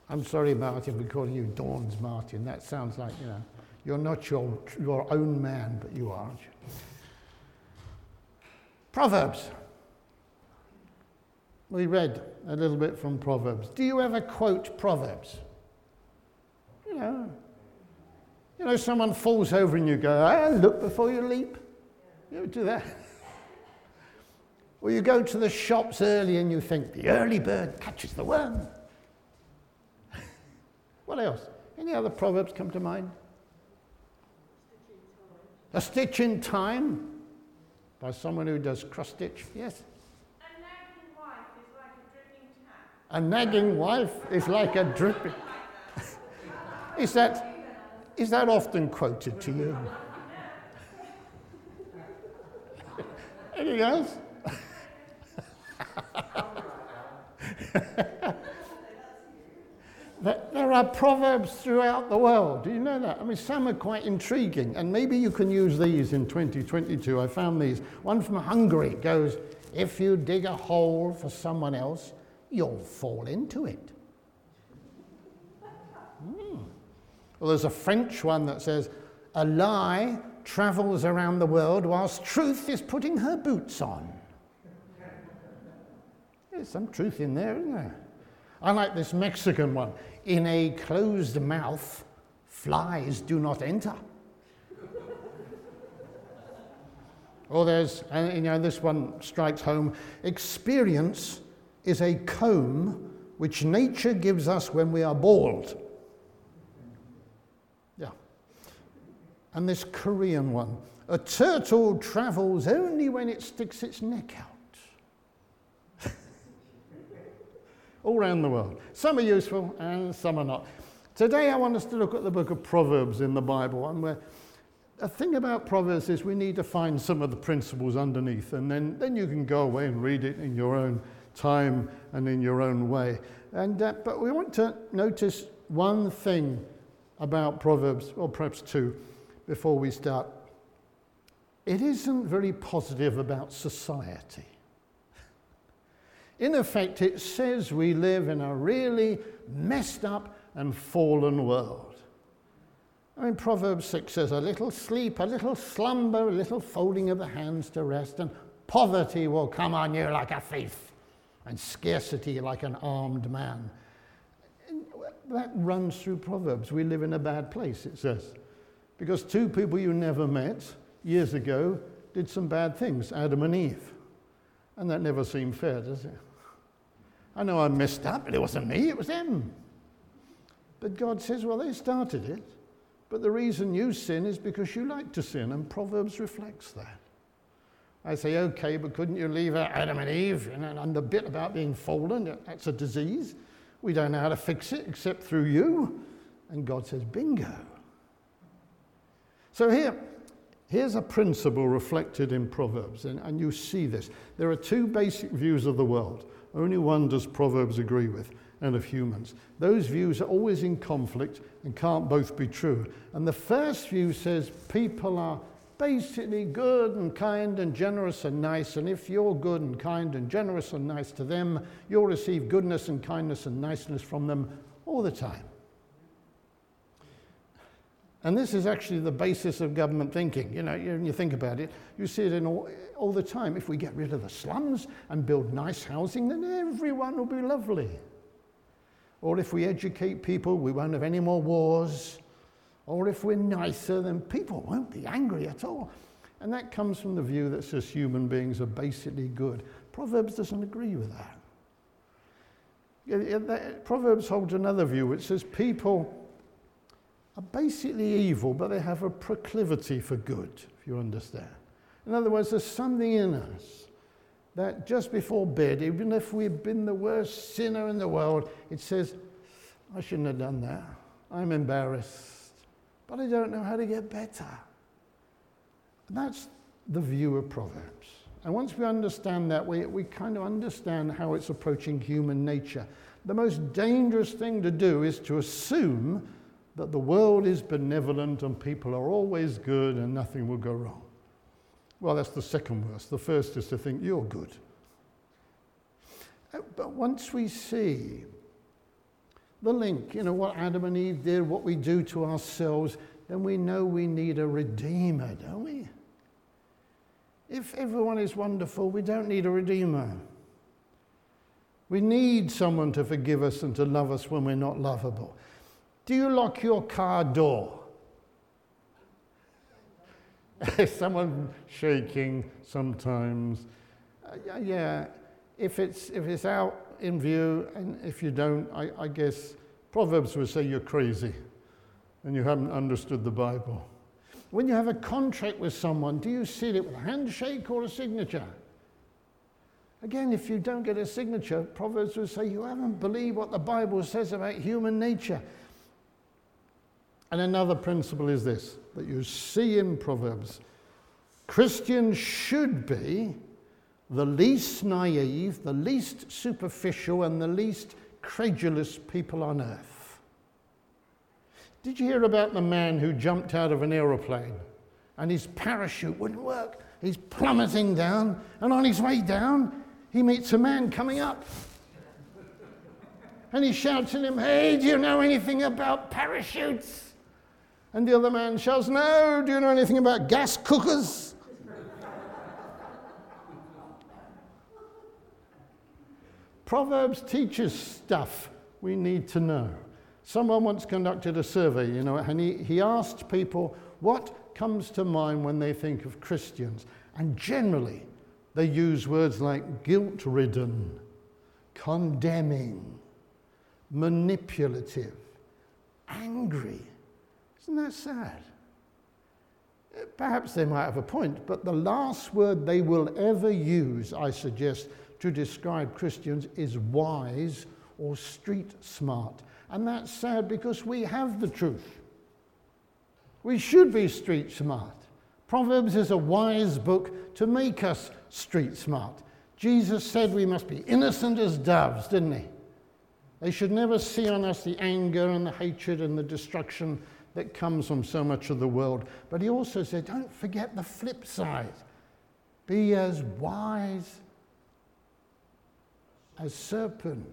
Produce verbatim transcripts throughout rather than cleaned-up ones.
I'm sorry, Martin, we're calling you Dawn's Martin. That sounds like, you know, you're not your, your own man, but you are, aren't you? Proverbs. We read a little bit from Proverbs. Do you ever quote Proverbs? You know, you know, someone falls over and you go, ah, look before you leap. You ever do that? Or you go to the shops early and you think, the early bird catches the worm. What else? Any other proverbs come to mind? A stitch in time, by someone who does cross stitch. Yes? A nagging wife is like a dripping tap. A nagging wife is like a dripping... is that is that often quoted to you? Anything else? There are proverbs throughout the world. Do you know that? I mean, some are quite intriguing, and maybe you can use these in twenty twenty-two. I found these. One from Hungary goes, if you dig a hole for someone else, you'll fall into it. Mm. Well, there's a French one that says, a lie travels around the world whilst truth is putting her boots on. There's some truth in there, isn't there? I like this Mexican one. In a closed mouth, flies do not enter. Or there's, and you know, this one strikes home. Experience is a comb which nature gives us when we are bald. Yeah. And this Korean one. A turtle travels only when it sticks its neck out. All around the world. Some are useful and some are not. Today I want us to look at the book of Proverbs in the Bible. And where the thing about Proverbs is we need to find some of the principles underneath, and then, then you can go away and read it in your own time and in your own way. And uh, but we want to notice one thing about Proverbs, or perhaps two, before we start. It isn't very positive about society. In effect, it says we live in a really messed up and fallen world. I mean, Proverbs six says, a little sleep, a little slumber, a little folding of the hands to rest, and poverty will come on you like a thief, and scarcity like an armed man. And that runs through Proverbs. We live in a bad place, it says, because two people you never met years ago did some bad things, Adam and Eve. And that never seemed fair, does it? I know I messed up, but it wasn't me, it was them. But God says, well, they started it. But the reason you sin is because you like to sin, and Proverbs reflects that. I say, okay, but couldn't you leave out Adam and Eve? And, and the bit about being fallen, that's a disease. We don't know how to fix it except through you. And God says, bingo. So here, here's a principle reflected in Proverbs, and, and you see this. There are two basic views of the world. Only one does Proverbs agree with, and of humans. Those views are always in conflict and can't both be true. And the first view says people are basically good and kind and generous and nice, and if you're good and kind and generous and nice to them, you'll receive goodness and kindness and niceness from them all the time. And this is actually the basis of government thinking. You know, when you think about it, you see it in all, all the time. If we get rid of the slums and build nice housing, then everyone will be lovely. Or if we educate people, we won't have any more wars. Or if we're nicer, then people won't be angry at all. And that comes from the view that says human beings are basically good. Proverbs doesn't agree with that. Proverbs holds another view which says people are basically evil, but they have a proclivity for good, if you understand. In other words, there's something in us that just before bed, even if we've been the worst sinner in the world, it says, I shouldn't have done that. I'm embarrassed, but I don't know how to get better. And that's the view of Proverbs. And once we understand that, we, we kind of understand how it's approaching human nature. The most dangerous thing to do is to assume that the world is benevolent and people are always good and nothing will go wrong. Well, that's the second worst. The first is to think you're good. But once we see the link, you know, what Adam and Eve did, what we do to ourselves, then we know we need a redeemer, don't we? If everyone is wonderful, we don't need a redeemer. We need someone to forgive us and to love us when we're not lovable. Do you lock your car door? Someone shaking sometimes. Uh, yeah, if it's if it's out in view, and if you don't, I, I guess Proverbs would say you're crazy and you haven't understood the Bible. When you have a contract with someone, do you seal it with a handshake or a signature? Again, if you don't get a signature, Proverbs would say you haven't believed what the Bible says about human nature. And another principle is this, that you see in Proverbs. Christians should be the least naive, the least superficial, and the least credulous people on earth. Did you hear about the man who jumped out of an aeroplane and his parachute wouldn't work? He's plummeting down, and on his way down, he meets a man coming up. And he shouts at him, "Hey, do you know anything about parachutes?" And the other man shouts, "No, do you know anything about gas cookers?" Proverbs teaches stuff we need to know. Someone once conducted a survey, you know, and he, he asked people what comes to mind when they think of Christians. And generally, they use words like guilt-ridden, condemning, manipulative, angry. Isn't that sad? Perhaps they might have a point, but the last word they will ever use, I suggest, to describe Christians is wise or street smart. And that's sad because we have the truth. We should be street smart. Proverbs is a wise book to make us street smart. Jesus said we must be innocent as doves, didn't he? They should never see on us the anger and the hatred and the destruction that comes from so much of the world. But he also said, don't forget the flip side. Be as wise as serpents.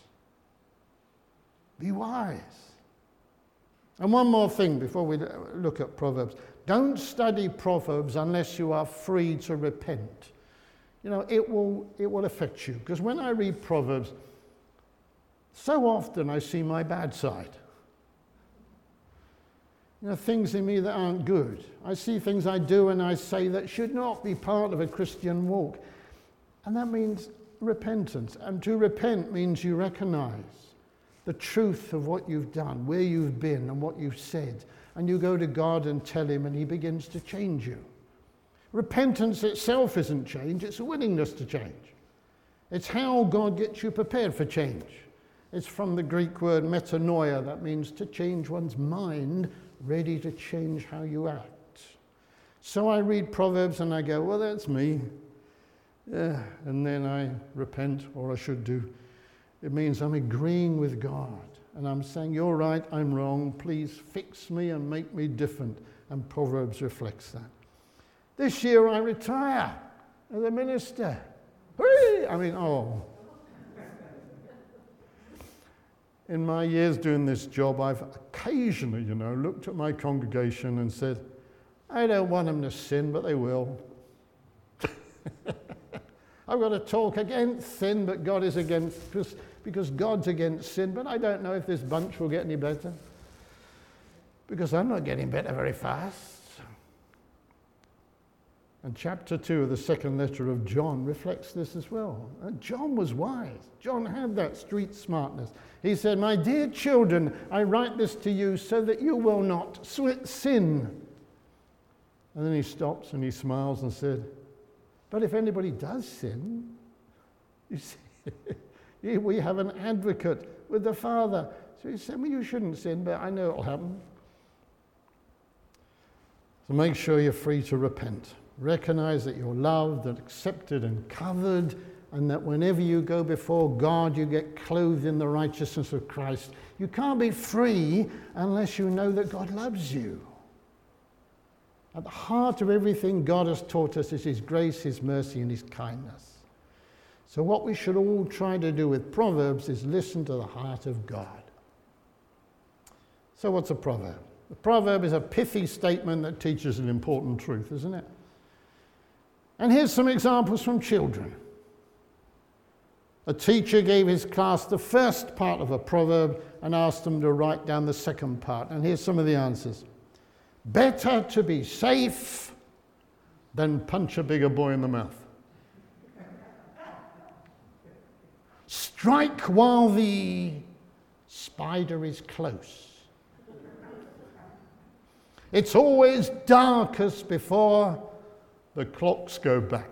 Be wise. And one more thing before we look at Proverbs. Don't study Proverbs unless you are free to repent. You know, it will, it will affect you. Because when I read Proverbs, so often I see my bad side. You know, things in me that aren't good. I see things I do and I say that should not be part of a Christian walk. And that means repentance. And to repent means you recognize the truth of what you've done, where you've been and what you've said. And you go to God and tell him and he begins to change you. Repentance itself isn't change, it's a willingness to change. It's how God gets you prepared for change. It's from the Greek word metanoia, that means to change one's mind, ready to change how you act. So I read Proverbs and I go, well, that's me. Yeah, and then I repent, or I should do. It means I'm agreeing with God. And I'm saying, you're right, I'm wrong. Please fix me and make me different. And Proverbs reflects that. This year I retire as a minister. Hooray! I mean, oh. In my years doing this job, I've occasionally, you know, looked at my congregation and said, I don't want them to sin, but they will. I've got to talk against sin, but God is against, because, because God's against sin, but I don't know if this bunch will get any better. Because I'm not getting better very fast. And chapter two of the second letter of John reflects this as well. And John was wise. John had that street smartness. He said, my dear children, I write this to you so that you will not sin. And then he stops and he smiles and said, but if anybody does sin, you see, we have an advocate with the Father. So he said, well, you shouldn't sin, but I know it'll happen. So make sure you're free to repent. Recognize that you're loved and accepted and covered, and that whenever you go before God, you get clothed in the righteousness of Christ. You can't be free unless you know that God loves you. At the heart of everything God has taught us is his grace, his mercy, and his kindness. So what we should all try to do with Proverbs is listen to the heart of God. So what's a proverb? A proverb is a pithy statement that teaches an important truth, isn't it? And here's some examples from children. A teacher gave his class the first part of a proverb and asked them to write down the second part. And here's some of the answers. Better to be safe than punch a bigger boy in the mouth. Strike while the spider is close. It's always darkest before the clocks go back.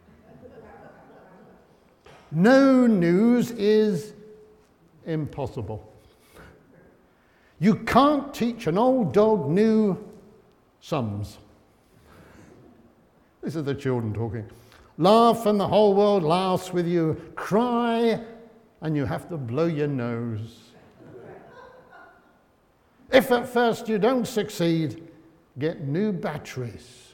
No news is impossible. You can't teach an old dog new sums. This is the children talking. Laugh and the whole world laughs with you. Cry and you have to blow your nose. If at first you don't succeed, get new batteries.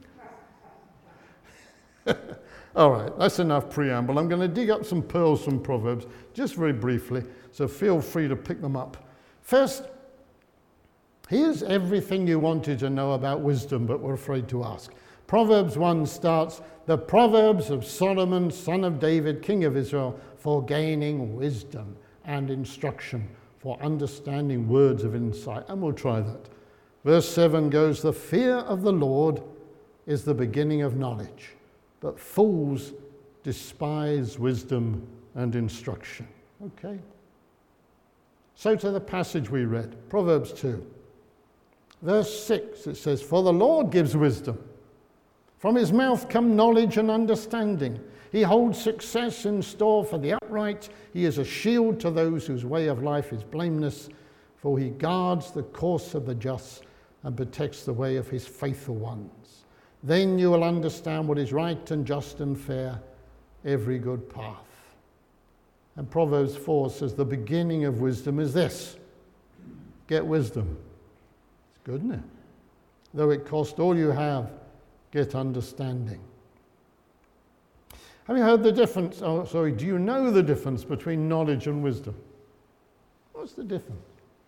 All right, that's enough preamble. I'm going to dig up some pearls from Proverbs, just very briefly, so feel free to pick them up. First, here's everything you wanted to know about wisdom but were afraid to ask. Proverbs one starts, the Proverbs of Solomon, son of David, king of Israel, for gaining wisdom and instruction, for understanding words of insight. And we'll try that. Verse seven goes, the fear of the Lord is the beginning of knowledge, but fools despise wisdom and instruction. Okay. So to the passage we read, Proverbs two. Verse six, it says, for the Lord gives wisdom. From his mouth come knowledge and understanding. He holds success in store for the upright. He is a shield to those whose way of life is blameless, for he guards the course of the just and protects the way of his faithful ones. Then you will understand what is right and just and fair, every good path. And Proverbs four says the beginning of wisdom is this. Get wisdom. It's good, isn't it? Though it cost all you have, get understanding. Have you heard the difference? Oh, sorry, do you know the difference between knowledge and wisdom? What's the difference?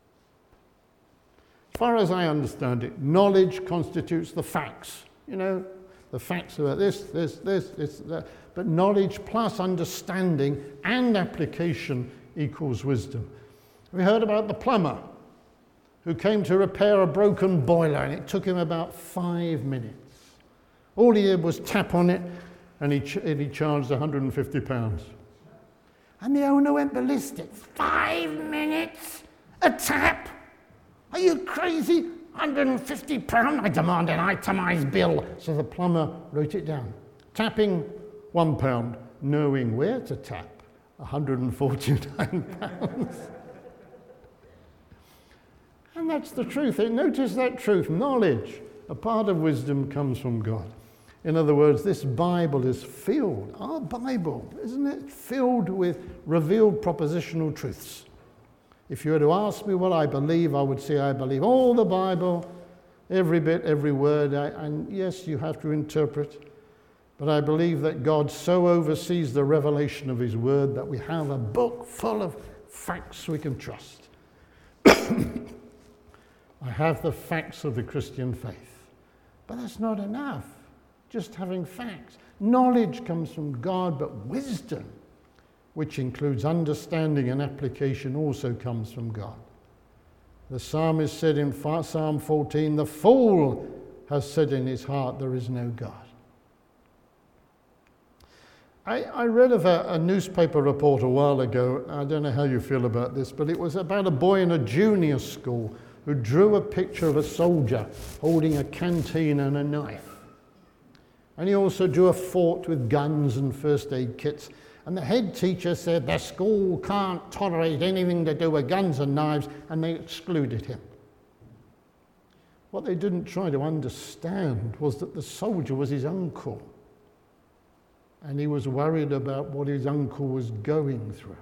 As far as I understand it, knowledge constitutes the facts. You know, the facts about this, this, this, this, that. But knowledge plus understanding and application equals wisdom. Have you heard about the plumber who came to repair a broken boiler and it took him about five minutes? All he did was tap on it and he, ch- and he charged one hundred fifty pounds. And the owner went ballistic. Five minutes? A tap? Are you crazy? one hundred fifty pounds? I demand an itemised bill. So the plumber wrote it down. Tapping, one pound. Knowing where to tap, one hundred forty-nine pounds. And that's the truth. Notice that truth. Knowledge, a part of wisdom, comes from God. In other words, this Bible is filled, our Bible, isn't it? Filled with revealed propositional truths. If you were to ask me what I believe, I would say I believe all the Bible, every bit, every word. I, and yes, you have to interpret. But I believe that God so oversees the revelation of his word that we have a book full of facts we can trust. I have the facts of the Christian faith. But that's not enough, just having facts. Knowledge comes from God, but wisdom, which includes understanding and application, also comes from God. The psalmist said in Psalm fourteen, the fool has said in his heart, there is no God. I, I read of a, a newspaper report a while ago. I don't know how you feel about this, but it was about a boy in a junior school who drew a picture of a soldier holding a canteen and a knife. And he also drew a fort with guns and first aid kits. And the head teacher said the school can't tolerate anything to do with guns and knives, and they excluded him. What they didn't try to understand was that the soldier was his uncle. And he was worried about what his uncle was going through.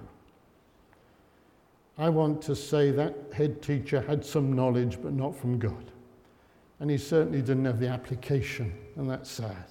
I want to say that head teacher had some knowledge, but not from God. And he certainly didn't have the application, and that's sad.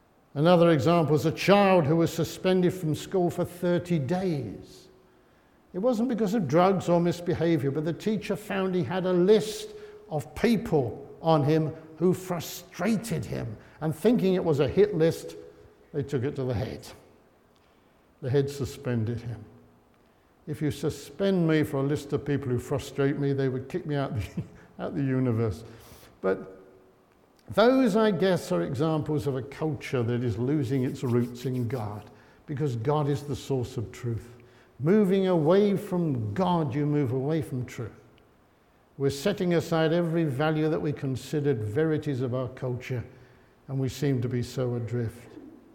Another example is a child who was suspended from school for thirty days. It wasn't because of drugs or misbehavior, but the teacher found he had a list of people on him who frustrated him. And thinking it was a hit list, they took it to the head. The head suspended him. If you suspend me for a list of people who frustrate me, they would kick me out the, out the universe. But those, I guess, are examples of a culture that is losing its roots in God, because God is the source of truth. Moving away from God, you move away from truth. We're setting aside every value that we considered verities of our culture, and we seem to be so adrift.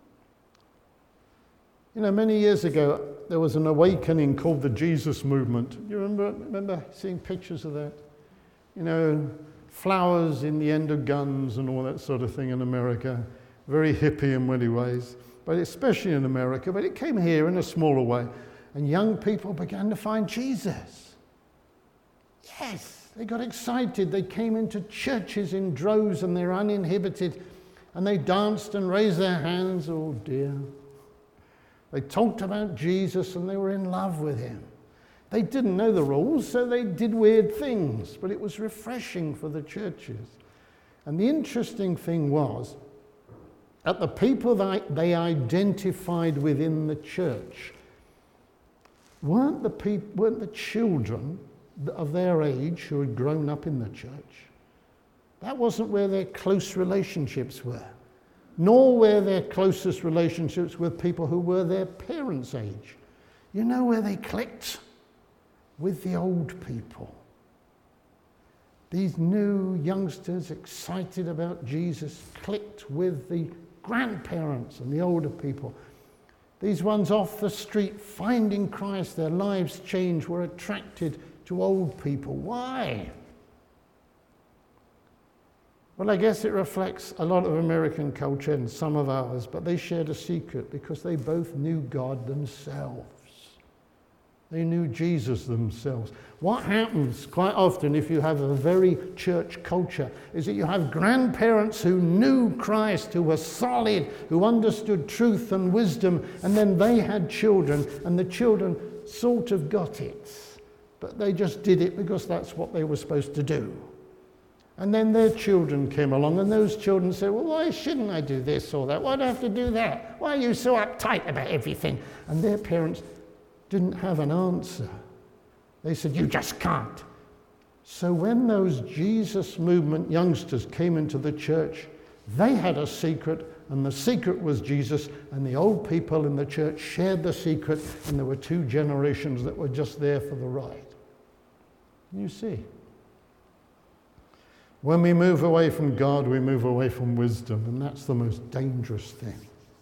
You know, many years ago, there was an awakening called the Jesus movement. You remember, remember seeing pictures of that? You know, flowers in the end of guns and all that sort of thing in America. Very hippie in many ways, but especially in America. But it came here in a smaller way. And young people began to find Jesus. Yes, they got excited. They came into churches in droves and they're uninhibited. And they danced and raised their hands. Oh dear. They talked about Jesus and they were in love with him. They didn't know the rules, so they did weird things, but it was refreshing for the churches. And the interesting thing was that the people that they identified within the church weren't the people, weren't the children of their age who had grown up in the church. That wasn't where their close relationships were, nor were their closest relationships with people who were their parents' age. You know where they clicked? With the old people. These new youngsters excited about Jesus clicked with the grandparents and the older people. These ones off the street finding Christ, their lives changed, were attracted to old people. Why? Well, I guess it reflects a lot of American culture and some of ours, but they shared a secret because they both knew God themselves. They knew Jesus themselves. What happens quite often if you have a very church culture is that you have grandparents who knew Christ, who were solid, who understood truth and wisdom, and then they had children, and the children sort of got it, but they just did it because that's what they were supposed to do. And then their children came along, and those children said, well, why shouldn't I do this or that? Why do I have to do that? Why are you so uptight about everything? And their parents didn't have an answer. They said, you just can't. So when those Jesus movement youngsters came into the church, they had a secret, and the secret was Jesus, and the old people in the church shared the secret, and there were two generations that were just there for the ride. You see, when we move away from God, we move away from wisdom, and that's the most dangerous thing.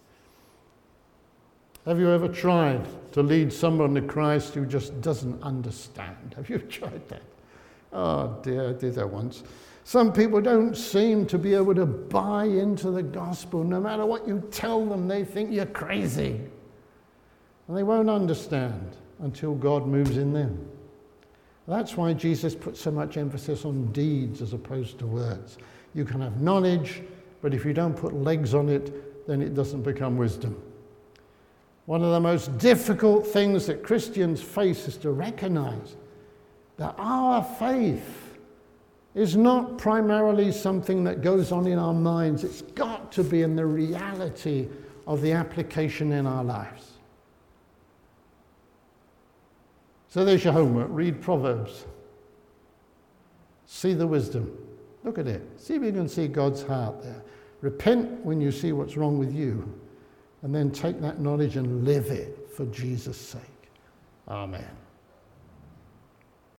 Have you ever tried to lead someone to Christ who just doesn't understand? Have you tried that? Oh dear, I did that once. Some people don't seem to be able to buy into the gospel. No matter what you tell them, they think you're crazy. And they won't understand until God moves in them. That's why Jesus put so much emphasis on deeds as opposed to words. You can have knowledge, but if you don't put legs on it, then it doesn't become wisdom. One of the most difficult things that Christians face is to recognize that our faith is not primarily something that goes on in our minds. It's got to be in the reality of the application in our lives. So there's your homework. Read Proverbs. See the wisdom. Look at it. See if you can see God's heart there. Repent when you see what's wrong with you. And then take that knowledge and live it for Jesus' sake. Amen.